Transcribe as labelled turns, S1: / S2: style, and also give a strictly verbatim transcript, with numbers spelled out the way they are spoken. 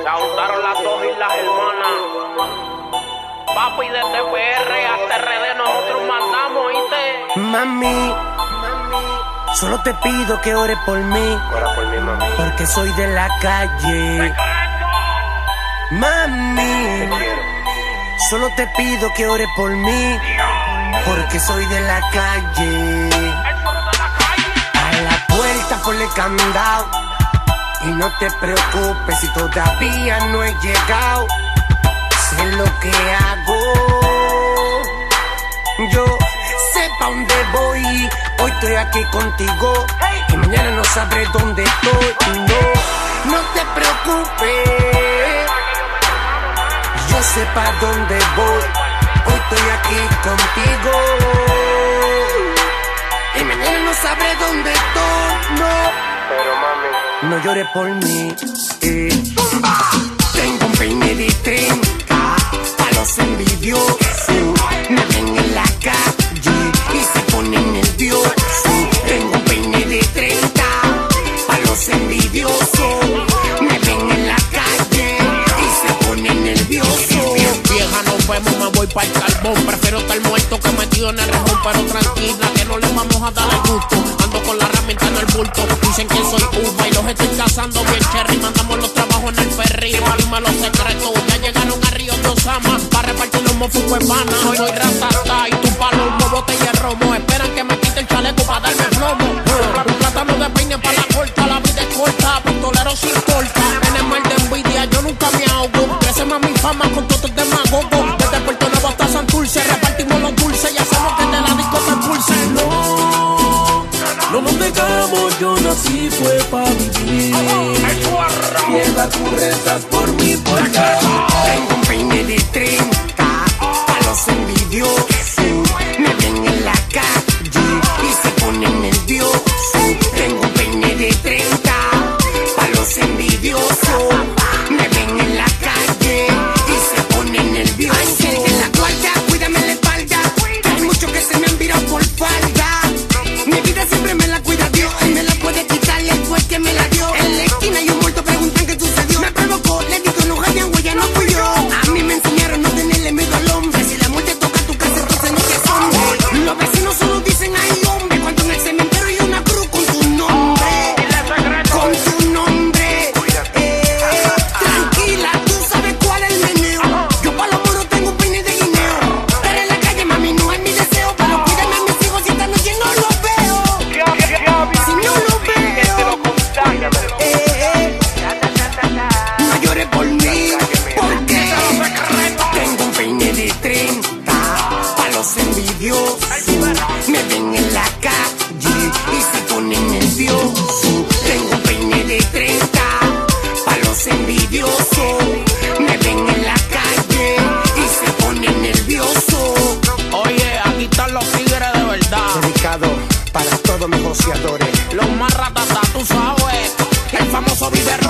S1: Se juntaron las dos islas hermanas. Papi, desde P R hasta R D nosotros mandamos, ¿oíste?
S2: Mami, solo te pido que ores por mí.
S3: Ora por mí, mami.
S2: Porque soy de la calle. Mami,
S3: Te quiero.
S2: solo te pido que ores por mí. Porque soy de la calle. A la puerta ponle candado. Y no te preocupes si todavía no he llegado. Sé lo que hago. Yo sé pa' dónde voy. Hoy estoy aquí contigo. Y mañana no sabré dónde estoy. No, no te preocupes. Yo sé pa' dónde voy. Hoy estoy aquí contigo. Y mañana no sabré dónde estoy. No,
S3: Pero mami,
S2: no llores por mí. Eh. Tengo un peine de treinta pa' los envidiosos. Me ven en la calle y se ponen nerviosos. Tengo un peine de treinta pa' los envidiosos. Me ven en la calle y se ponen nerviosos.
S1: Vieja, nos vemos, me voy para el carbón. Prefiero estar muerto que metido en el rejón. Pero tranquila, que no les vamos a dar el gusto. Ando con la herramienta en el bulto. Dicen que soy uva y los estoy cazando bien cherry. Mandamos los trabajos en el ferry. Dime los secretos, ya llegaron a Río de Osama. Para repartir los mofus pana. Soy, soy ratata y tu palo, un botella de romo. Esperan que me quite el chaleco para darme plomo. Uh, un plátano de peine para la corta. La vida es corta, pistolero sin corta. En el mar de envidia yo nunca me ahogo. Crece más mi fama con todos los demagogos. Desde Puerto Nuevo hasta Santurce repartimos los dulces y hacemos que de la disco se impulse.
S4: No, no nos dejamos, yo nací fue pa' vivir. Mierda, tú rezas por mí, por acá.
S2: Tengo un peine de treinta pa' los envidiosos. Me ven en la calle y se ponen nerviosos. Tengo un peine de treinta pa' los envidiosos. Me ven en la calle y se ponen nerviosos. Ángel de la guardia, cuídame la espalda. Hay muchos que se me han virado por falda. Mi vida siempre me la cuida Dios. Él me la puede quitar y él fue el que me la dio. En la esquina hay un muerto, preguntan qué sucedió. Me provocó, le digo no hayan huella, no fui yo. A mí me enseñaron no tenerle miedo al hombre. Si la muerte toca tu casa, entonces no te asombres. Los vecinos solo dicen ay hombre, cuando en el cementerio hay una cruz con tu nombre. Con tu nombre. Eh, tranquila, tú sabes cuál es el meneo. Yo pa' los moros tengo un peine de guineo. Pero en la calle, mami, no es mi deseo. Pero cuídame a mis hijos si esta noche no los veo. Si no los veo. Eh, eh, no llores por mí, porque tengo un peine de treinta pa' los envidiosos. Me ven en la calle y se ponen nerviosos. Tengo un peine de treinta pa' los envidiosos. Me ven en la calle y se ponen nerviosos.
S1: Oye, aquí están los tigres de verdad.
S2: Dedicado para todos mis joseadores.
S1: Los más ratatas, tú sabes. El famoso vive